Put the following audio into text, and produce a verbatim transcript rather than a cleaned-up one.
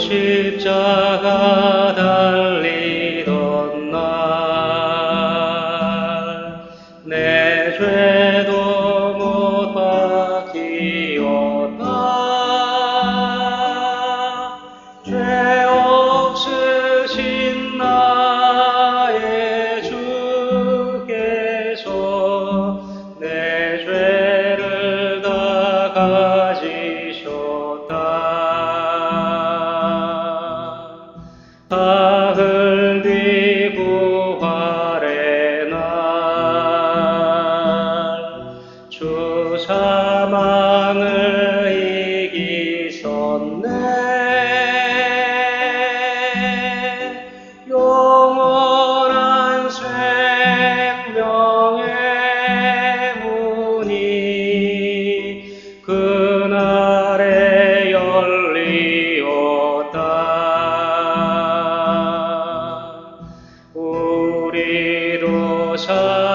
십자가 달리던 날 내 죄도 못 박히었다. 죄 없으신 나의 주께서 내 죄를 다 가지셨다. 사흘 뒤 부활의 날 주 사망을 이기셨네. 영원한 생명의 문이 그날에 열리었다. 우리도 사